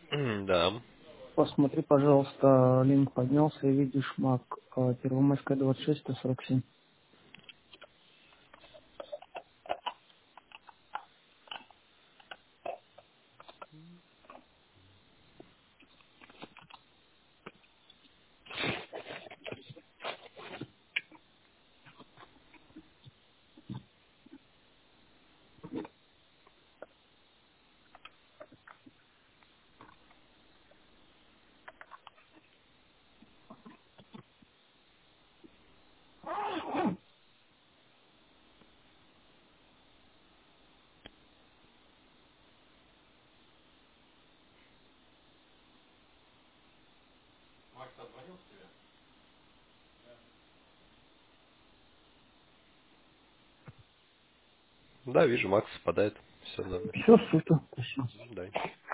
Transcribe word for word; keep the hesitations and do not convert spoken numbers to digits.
М, Да. Посмотри, пожалуйста, линк поднялся и видишь МАК э, Первомайская двадцать шесть сто сорок семь. Да, вижу, Макс попадает. Все нормально. Все, супер. Спасибо. Да.